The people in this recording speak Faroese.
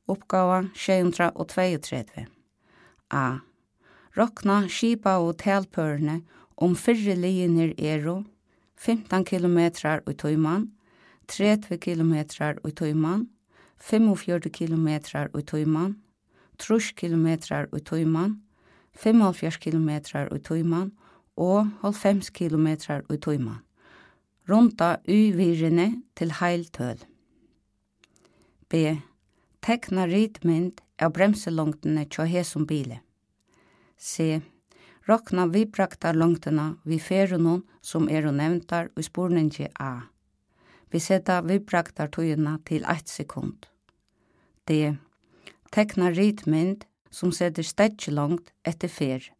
Uppgava 632. A. Rokna skipa og talpørene fyrre linjer 15 kilometrar i tøyman, 30 kilometrar i tøyman, 45 kilometrar i tøyman, 30 kilometrar i tøyman, 75 kilometrar i tøyman og 90 kilometrar i tøyman. Runta uvirrene til heiltøl. B. Tekna ritmynd av bremselongtene tja hesum bile. C. Rokna vibrakta longtena vi ferunon som nevntar i spurningi A. Vi setta vibrakta tøyina til 1 sekund. D. Tekna ritmynd som setter steggelongt etter fer.